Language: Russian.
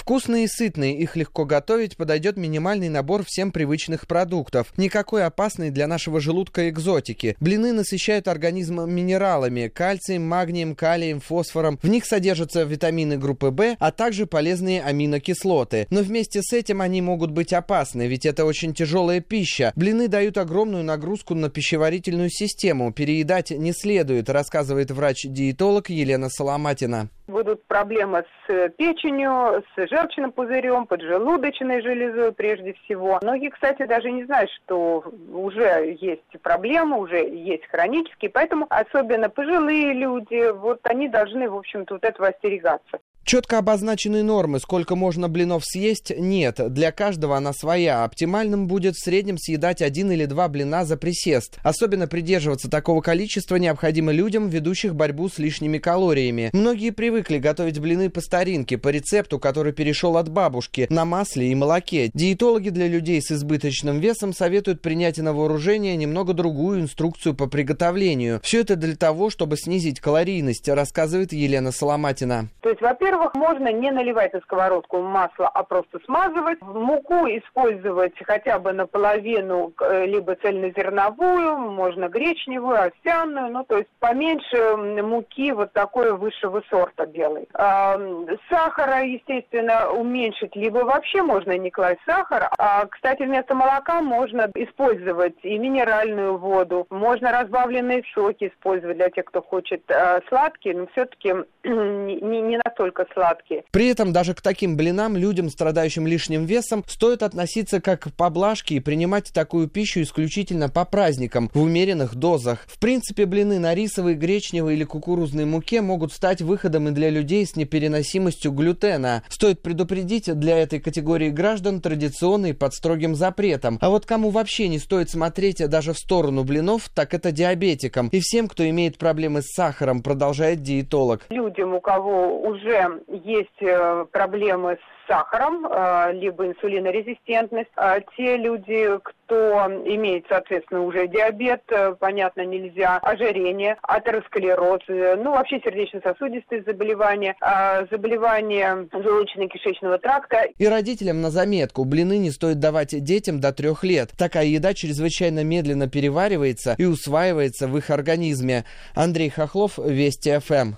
Вкусные и сытные, их легко готовить, подойдет минимальный набор всем привычных продуктов. Никакой опасной для нашего желудка экзотики. Блины насыщают организм минералами: кальцием, магнием, калием, фосфором. В них содержатся витамины группы В, а также полезные аминокислоты. Но вместе с этим они могут быть опасны, ведь это очень тяжелая пища. Блины дают огромную нагрузку на пищеварительную систему. Переедать не следует, рассказывает врач-диетолог Елена Соломатина. Будут проблемы с печенью, с желчным пузырем, поджелудочной железой прежде всего. Многие, кстати, даже не знают, что уже есть проблемы, уже есть хронические, поэтому особенно пожилые люди, они должны, в общем-то, этого остерегаться. Четко обозначенной нормы, сколько можно блинов съесть, нет. Для каждого она своя. Оптимальным будет в среднем съедать 1 или 2 блина за присест. Особенно придерживаться такого количества необходимо людям, ведущих борьбу с лишними калориями. Многие привыкли готовить блины по старинке, по рецепту, который перешел от бабушки, на масле и молоке. Диетологи для людей с избыточным весом советуют принять на вооружение немного другую инструкцию по приготовлению. Все это для того, чтобы снизить калорийность, рассказывает Елена Соломатина. То есть, во-первых, можно не наливать на сковородку масло, а просто смазывать. Муку использовать хотя бы наполовину, либо цельнозерновую, можно гречневую, овсяную, то есть поменьше муки такой высшего сорта белой. Сахара, естественно, уменьшить, либо вообще можно не класть сахар. Кстати, вместо молока можно использовать и минеральную воду, можно разбавленные соки использовать для тех, кто хочет сладкие, но все-таки не настолько сладкие. При этом даже к таким блинам людям, страдающим лишним весом, стоит относиться как к поблажке и принимать такую пищу исключительно по праздникам, в умеренных дозах. В принципе, блины на рисовой, гречневой или кукурузной муке могут стать выходом и для людей с непереносимостью глютена. Стоит предупредить, для этой категории граждан традиционный под строгим запретом. А кому вообще не стоит смотреть даже в сторону блинов, так это диабетикам и всем, кто имеет проблемы с сахаром, продолжает диетолог. Людям, у кого уже есть проблемы с сахаром, либо инсулинорезистентность. Те люди, кто имеет, соответственно, уже диабет, понятно, нельзя, ожирение, атеросклероз, вообще сердечно-сосудистые заболевания, заболевания желудочно-кишечного тракта. И родителям на заметку: блины не стоит давать детям до 3 лет. Такая еда чрезвычайно медленно переваривается и усваивается в их организме. Андрей Хохлов, Вести ФМ.